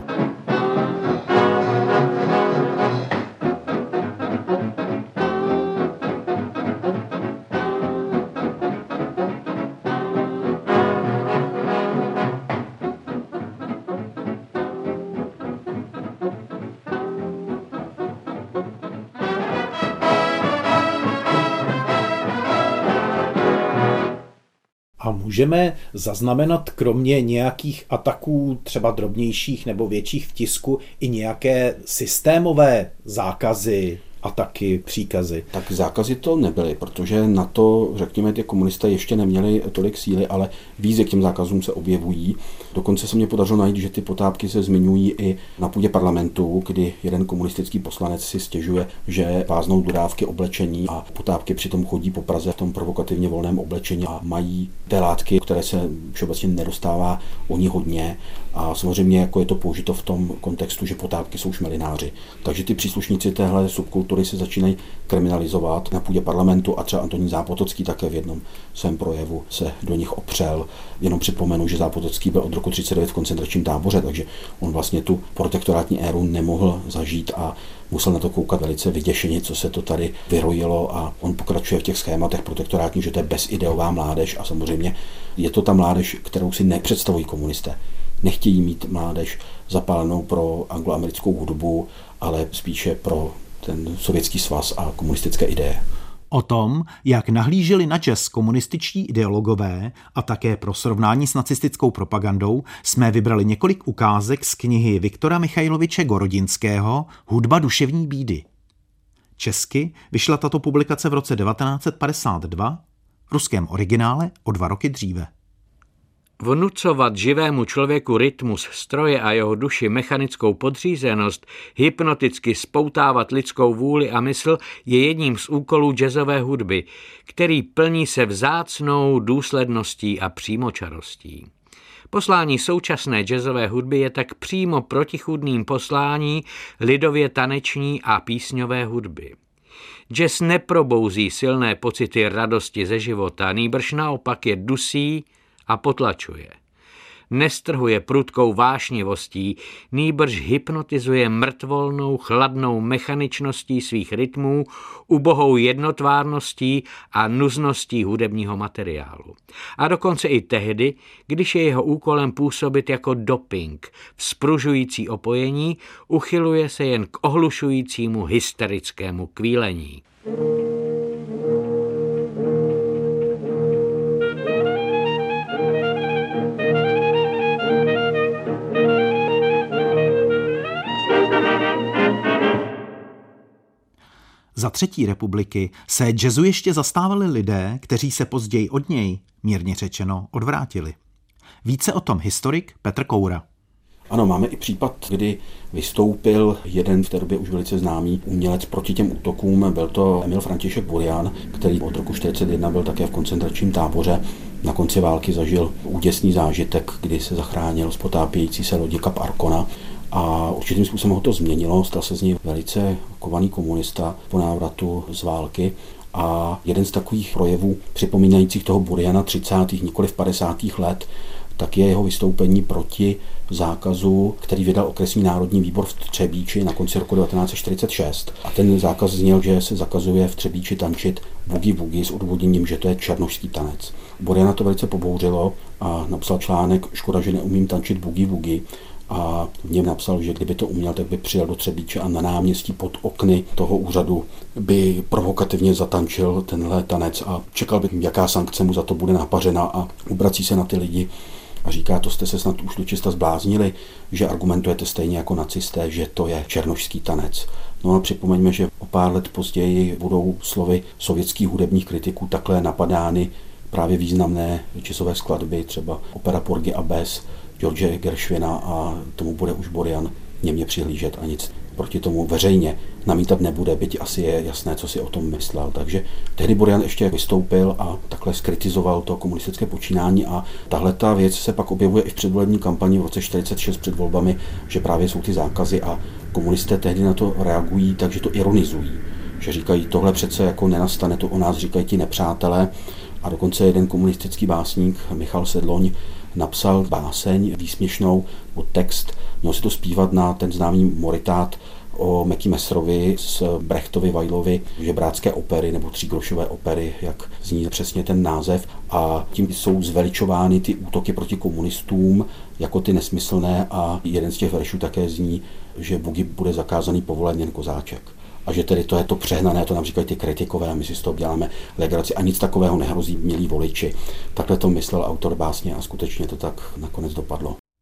A můžeme zaznamenat kromě nějakých ataků, třeba drobnějších nebo větších v tisku, i nějaké systémové zákazy ataky, příkazy? Tak zákazy to nebyly, protože na to, řekněme, ty komunisté ještě neměli tolik síly, ale výzvy k těm zákazům se objevují. Dokonce se mě podařilo najít, že ty potápky se zmiňují i na půdě parlamentu, kdy jeden komunistický poslanec si stěžuje, že váznou dodávky oblečení a potápky přitom chodí po Praze v tom provokativně volném oblečení a mají té látky, které se všeobecně nedostává oni hodně. A samozřejmě jako je to použito v tom kontextu, že potápky jsou šmelináři. Takže ty příslušníci téhle subkultury se začínají kriminalizovat na půdě parlamentu a třeba Antonín Zápotocký také v jednom svém projevu se do nich opřel. Jenom připomenu, že Zápotocký byl od roku 1939 v koncentračním táboře, takže on vlastně tu protektorátní éru nemohl zažít a musel na to koukat velice vyděšeně, co se to tady vyrojilo, a on pokračuje v těch schématech protektorátních, že to je bezideová mládež a samozřejmě je to ta mládež, kterou si nepředstavují komunisté. Nechtějí mít mládež zapálenou pro angloamerickou hudbu, ale spíše pro ten Sovětský svaz a komunistické ideje. O tom, jak nahlíželi na jazz komunističtí ideologové a také pro srovnání s nacistickou propagandou, jsme vybrali několik ukázek z knihy Viktora Michajloviče Gorodinského Hudba duševní bídy. Česky vyšla tato publikace v roce 1952, v ruském originále o 2 roky dříve. Vnucovat živému člověku rytmus stroje a jeho duši mechanickou podřízenost, hypnoticky spoutávat lidskou vůli a mysl je jedním z úkolů jazzové hudby, který plní se vzácnou důsledností a přímočarostí. Poslání současné jazzové hudby je tak přímo protichůdným poslání lidově taneční a písňové hudby. Jazz neprobouzí silné pocity radosti ze života, nýbrž naopak je dusí a potlačuje. Nestrhuje prudkou vášnivostí, nýbrž hypnotizuje mrtvolnou, chladnou mechaničností svých rytmů, ubohou jednotvárností a nuzností hudebního materiálu. A dokonce i tehdy, když je jeho úkolem působit jako doping, vzpružující opojení, uchyluje se jen k ohlušujícímu hysterickému kvílení. Za třetí republiky se jazzu ještě zastávali lidé, kteří se později od něj, mírně řečeno, odvrátili. Více o tom historik Petr Koura. Ano, máme i případ, kdy vystoupil jeden v té době už velice známý umělec proti těm útokům. Byl to Emil František Burian, který od roku 1941 byl také v koncentračním táboře. Na konci války zažil úděsný zážitek, kdy se zachránil z potápějící se lodi Kap Arkona. A určitým způsobem ho to změnilo, stal se z něj velice kovaný komunista po návratu z války. A jeden z takových projevů připomínajících toho Buriana 30. nikoli v 50. let, tak je jeho vystoupení proti zákazu, který vydal Okresní národní výbor v Třebíči na konci roku 1946. A ten zákaz zněl, že se zakazuje v Třebíči tančit boogie-woogie s odůvodněním, že to je černošský tanec. Buriana to velice pobouřilo a napsal článek Škoda, že neumím tančit boogie-woogie. A v něm napsal, že kdyby to uměl, tak by přijel do Třebíče a na náměstí pod okny toho úřadu by provokativně zatančil tenhle tanec a čekal by, jaká sankce mu za to bude napařena, a obrací se na ty lidi a říká, to jste se snad už dočista zbláznili, že argumentujete stejně jako nacisté, že to je černošský tanec. No a připomeňme, že o pár let později budou slovy sovětských hudebních kritiků takhle napadány právě významné jazzové skladby, třeba opera Porgy a Bess George Gershwina, a tomu bude už Burian němě přihlížet a nic proti tomu veřejně namítat nebude, byť asi je jasné, co si o tom myslel. Takže tehdy Burian ještě vystoupil a takhle skritizoval to komunistické počínání, a tahle ta věc se pak objevuje i v předvolební kampani v roce 1946 před volbami, že právě jsou ty zákazy a komunisté tehdy na to reagují, takže to ironizují. Že říkají, tohle přece jako nenastane, to o nás říkají ti nepřátelé. A dokonce jeden komunistický básník, Michal Sedloň, napsal báseň výsměšnou, text, měl si to zpívat na ten známý moritát o Meky Messerovi z Brechtovy Weilovy žebrácké opery nebo třígrošové opery, jak zní přesně ten název, a tím jsou zveličovány ty útoky proti komunistům jako ty nesmyslné, a jeden z těch veršů také zní, že boogie bude zakázaný, povolen jen kozáček. A že tedy to je to přehnané, to nám říkají ty kritikové, a my si z toho děláme legraci a nic takového nehrozí, milí voliči. Takhle to myslel autor básně a skutečně to tak nakonec dopadlo.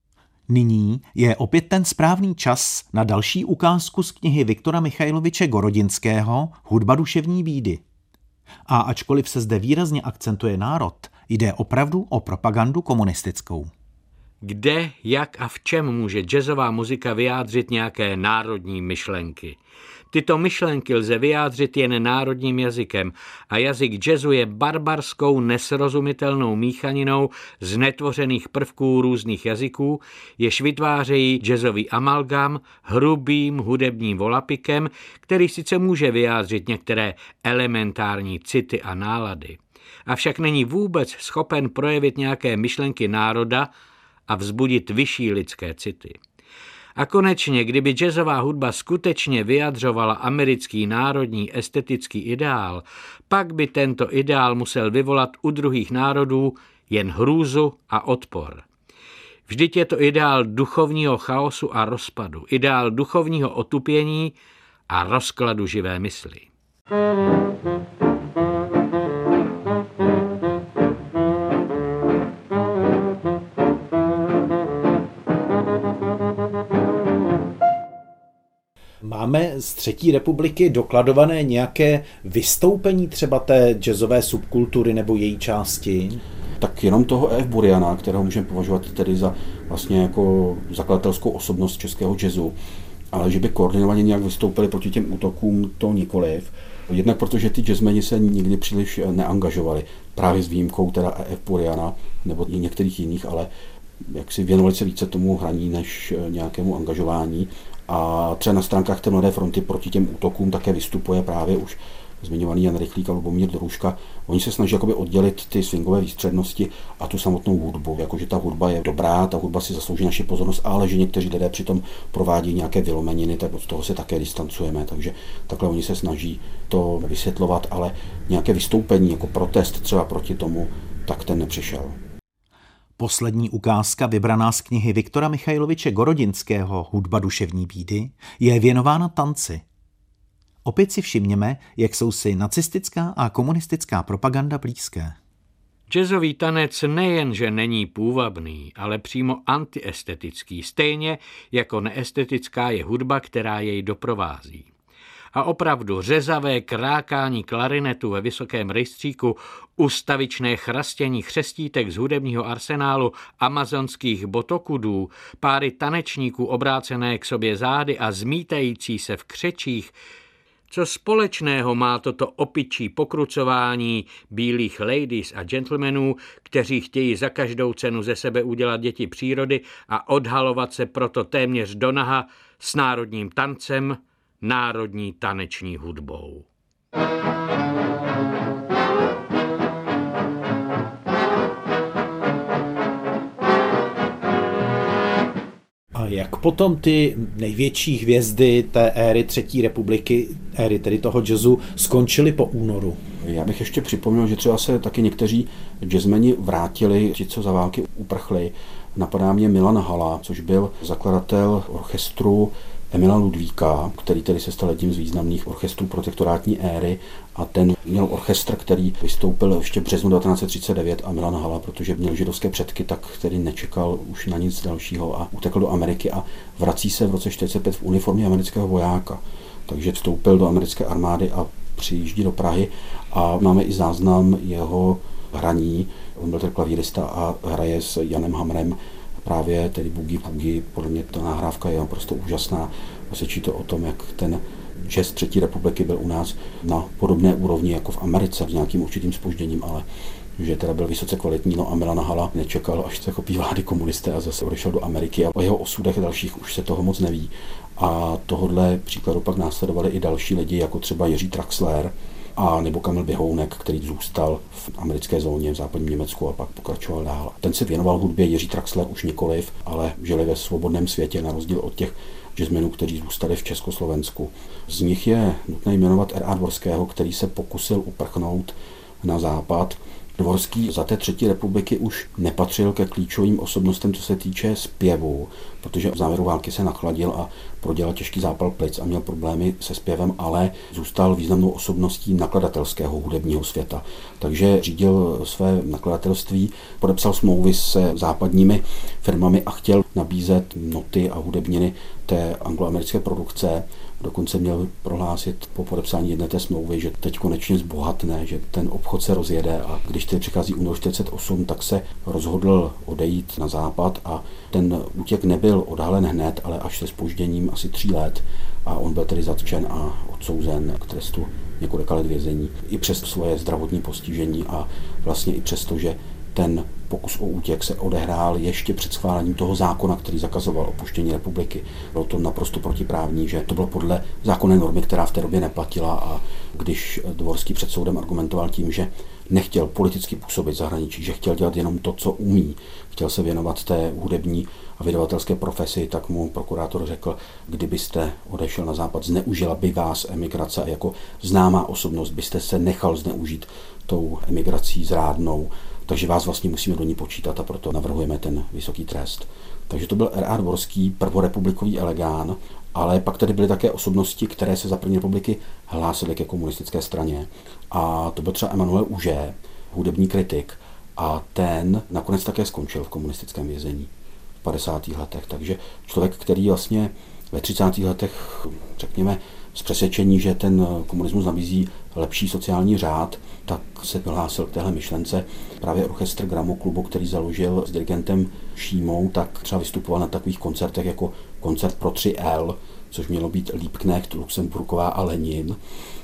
Nyní je opět ten správný čas na další ukázku z knihy Viktora Michajloviče Gorodinského Hudba duševní bídy. A ačkoliv se zde výrazně akcentuje národ, jde opravdu o propagandu komunistickou. Kde, jak a v čem může jazzová muzika vyjádřit nějaké národní myšlenky? Tyto myšlenky lze vyjádřit jen národním jazykem a jazyk jazzu je barbarskou, nesrozumitelnou míchaninou z netvořených prvků různých jazyků, jež vytvářejí jazzový amalgam hrubým hudebním volapikem, který sice může vyjádřit některé elementární city a nálady, avšak není vůbec schopen projevit nějaké myšlenky národa a vzbudit vyšší lidské city. A konečně, kdyby jazzová hudba skutečně vyjadřovala americký národní estetický ideál, pak by tento ideál musel vyvolat u druhých národů jen hrůzu a odpor. Vždyť je to ideál duchovního chaosu a rozpadu, ideál duchovního otupění a rozkladu živé mysli. Máme z Třetí republiky dokladované nějaké vystoupení třeba té jazzové subkultury nebo její části? Tak jenom toho E.F. Buriana, kterého můžeme považovat tedy za vlastně jako zakladatelskou osobnost českého jazzu, ale že by koordinovaně nějak vystoupili proti těm útokům, to nikoliv. Jednak protože ty jazzmeni se nikdy příliš neangažovali, právě s výjimkou teda E.F. Buriana nebo i některých jiných, ale jak si věnovali se více tomu hraní než nějakému angažování. A třeba na stránkách té Mladé fronty proti těm útokům také vystupuje právě už zmiňovaný Jan Rychlík a Lubomír Drouška. Oni se snaží jakoby oddělit ty swingové výstřednosti a tu samotnou hudbu. Jakože ta hudba je dobrá, ta hudba si zaslouží naši pozornost, ale že někteří lidé přitom provádí nějaké vylomeniny, tak od toho se také distancujeme. Takže takhle oni se snaží to vysvětlovat, ale nějaké vystoupení jako protest třeba proti tomu, tak ten nepřišel. Poslední ukázka vybraná z knihy Viktora Michajloviče Gorodinského Hudba duševní bídy je věnována tanci. Opět si všimněme, jak jsou si nacistická a komunistická propaganda blízké. Jazzový tanec nejenže není půvabný, ale přímo antiestetický, stejně jako neestetická je hudba, která jej doprovází. A opravdu řezavé krákání klarinetu ve vysokém rejstříku, ustavičné chrastění chřestítek z hudebního arsenálu amazonských botokudů, páry tanečníků obrácené k sobě zády a zmítající se v křečích, co společného má toto opičí pokrucování bílých ladies a gentlemanů, kteří chtějí za každou cenu ze sebe udělat děti přírody a odhalovat se proto téměř donaha s národním tancem, národní taneční hudbou. A jak potom ty největší hvězdy té éry Třetí republiky, éry tedy toho jazzu, skončily po únoru? Já bych ještě připomněl, že třeba se taky někteří jazzmeni vrátili, ti, co za války uprchli. Napadá mě Milan Hala, což byl zakladatel orchestru Emila Ludvíka, který tedy se stal jedním z významných orchestrů protektorátní éry, a ten měl orchestr, který vystoupil ještě v březnu 1939, a Milan Hala, protože měl židovské předky, tak který nečekal už na nic dalšího a utekl do Ameriky a vrací se v roce 1945 v uniformě amerického vojáka. Takže vstoupil do americké armády a přijíždí do Prahy a máme i záznam jeho hraní. On byl tedy klavírista a hraje s Janem Hamrem právě tedy Boogie Woogie. Podle mě ta nahrávka je prostě úžasná. Svědčí to o tom, jak ten jazz Třetí republiky byl u nás na podobné úrovni jako v Americe, s nějakým určitým zpožděním, ale že teda byl vysoce kvalitní. No a Milana Hala nečekal, až se chopí vlády komunisté, a zase odešel do Ameriky, a o jeho osudech dalších už se toho moc neví. A tohodle příkladu pak následovali i další lidi, jako třeba Jiří Traxler a nebo Kamil Běhounek, který zůstal v americké zóně v západním Německu a pak pokračoval dál. Ten se věnoval hudbě, Jiří Traxler už nikoliv, ale žili ve svobodném světě na rozdíl od těch jazzmenů, kteří zůstali v Československu. Z nich je nutné jmenovat R.A. Dvorského, který se pokusil uprchnout na západ. Dvorský za té třetí republiky už nepatřil ke klíčovým osobnostem, co se týče zpěvu, protože v závěru války se nachladil a prodělal těžký zápal plic a měl problémy se zpěvem, ale zůstal významnou osobností nakladatelského hudebního světa. Takže řídil své nakladatelství, podepsal smlouvy se západními firmami a chtěl nabízet noty a hudebniny té angloamerické produkce. Dokonce měl prohlásit po podepsání jedné té smlouvy, že teď konečně zbohatne, že ten obchod se rozjede, a když tedy přichází únor 1948, tak se rozhodl odejít na západ a ten útěk nebyl odhalen hned, ale až se zpožděním asi 3 let, a on byl tedy zatčen a odsouzen k trestu několika let vězení. I přes svoje zdravotní postižení a vlastně i přesto, že ten pokus o útěk se odehrál ještě před schválením toho zákona, který zakazoval opuštění republiky. Bylo to naprosto protiprávní, že to bylo podle zákonné normy, která v té době neplatila, a když Dvorský před soudem argumentoval tím, že nechtěl politicky působit v zahraničí, že chtěl dělat jenom to, co umí, chtěl se věnovat té hudební a vydavatelské profesi, tak mu prokurátor řekl, kdybyste odešel na západ, zneužila by vás emigrace a jako známá osobnost byste se nechal zneužít tou emigrací zrádnou, takže vás vlastně musíme do ní počítat a proto navrhujeme ten vysoký trest. Takže to byl R.A. Dvorský, prvorepublikový elegán, ale pak tady byly také osobnosti, které se za první republiky hlásily ke komunistické straně. A to byl třeba Emanuel Auger, hudební kritik, a ten nakonec také skončil v komunistickém vězení v 50. letech. Takže člověk, který vlastně ve 30. letech, řekněme, z přesvědčení, že ten komunismus nabízí lepší sociální řád, tak se vyhlásil k téhle myšlence. Právě orchestr Gramoklubu, který založil s dirigentem Šímou, tak třeba vystupoval na takových koncertech jako koncert pro 3L, což mělo být Liebknecht, Luxemburková a Lenin.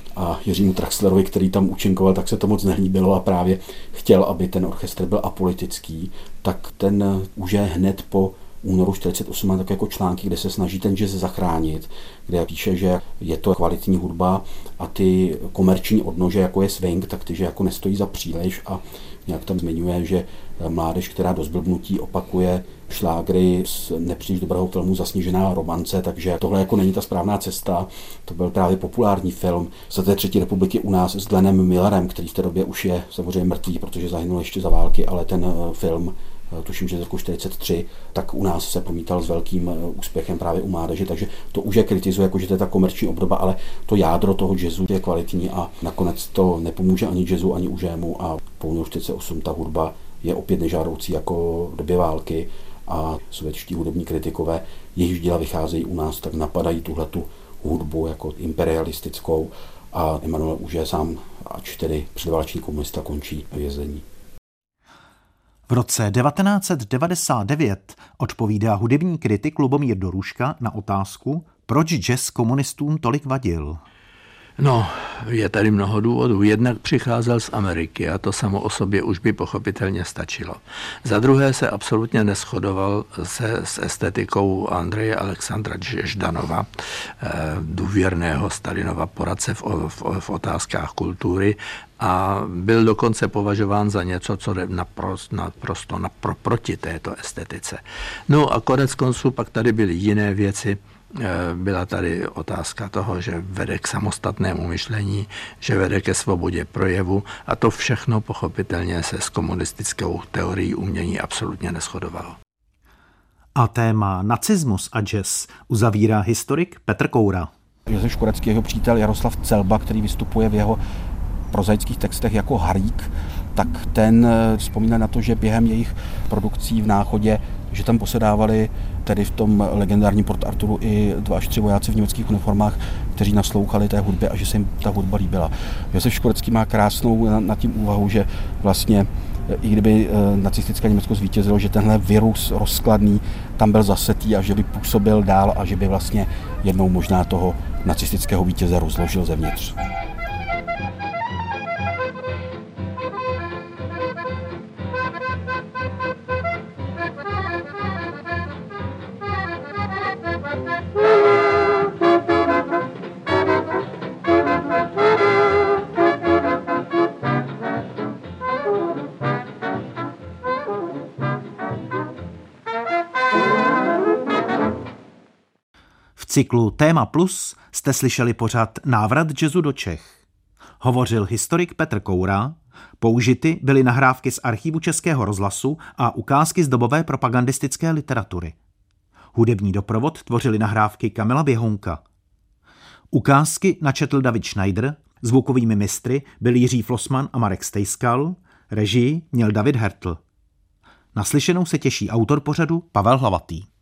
A Jiřímu Traxlerovi, který tam účinkoval, tak se to moc nehlíbilo a právě chtěl, aby ten orchestr byl apolitický. Tak ten už je hned po únoru 1948 má tak jako články, kde se snaží ten jazz zachránit, kde píše, že je to kvalitní hudba a ty komerční odnože, jako je swing, tak ty, že jako nestojí za příliš, a nějak tam zmiňuje, že mládež, která do zblbnutí opakuje šlágry z nepříliš dobrého filmu Zasněžená romance, takže tohle jako není ta správná cesta. To byl právě populární film za té třetí republiky u nás s Glennem Millerem, který v té době už je samozřejmě mrtvý, protože zahynul ještě za války, ale ten film, tuším, že z roku 1943, tak u nás se promítal s velkým úspěchem právě u mládeže, takže to už je kritizuje, jako že to je ta komerční obdoba, ale to jádro toho jazzu je kvalitní a nakonec to nepomůže ani jazzu, ani užému, a po únoru 1948 ta hudba je opět nežádoucí jako v době války, a sovětští hudební kritikové, jejichž díla vycházejí u nás, tak napadají tuhletu hudbu jako imperialistickou, a Emanuel Auger sám, ač tedy předválečný komunista, končí vězení. V roce 1999 odpovídá hudební kritik Lubomír Doruška na otázku, proč jazz komunistům tolik vadil. No, je tady mnoho důvodů. Jednak přicházel z Ameriky a to samo o sobě už by pochopitelně stačilo. Za druhé se absolutně neshodoval se s estetikou Andreje Alexandra Ždanova, důvěrného Stalinova poradce v otázkách kultury, a byl dokonce považován za něco, co jde naprosto proti této estetice. No a konec konců pak tady byly jiné věci. Byla tady otázka toho, že vede k samostatnému myšlení, že vede ke svobodě projevu, a to všechno pochopitelně se s komunistickou teorií umění absolutně neshodovalo. A téma nacismus a jazz uzavírá historik Petr Koura. Josef Škorecký, jeho přítel Jaroslav Celba, který vystupuje v jeho prozaických textech jako Harík, tak ten vzpomíná na to, že během jejich produkcí v Náchodě, že tam posedávali tedy v tom legendárním Port Arturu i 2 až 3 vojáci v německých uniformách, kteří naslouchali té hudbě a že se jim ta hudba líbila. Josef Škorecký má krásnou nad tím úvahu, že vlastně i kdyby nacistické Německo zvítězilo, že tenhle virus rozkladný tam byl zasetý a že by působil dál a že by vlastně jednou možná toho nacistického vítěze rozložil zevnitř. V cyklu Téma Plus jste slyšeli pořad Návrat jazzu do Čech. Hovořil historik Petr Koura, Použity byly nahrávky z archivu Českého rozhlasu a ukázky z dobové propagandistické literatury. Hudební doprovod tvořily nahrávky Kamila Běhounka. Ukázky načetl David Schneider, zvukovými mistry byli Jiří Flossmann a Marek Stejskal, režii měl David Hertl. Naslyšenou se těší autor pořadu Pavel Hlavatý.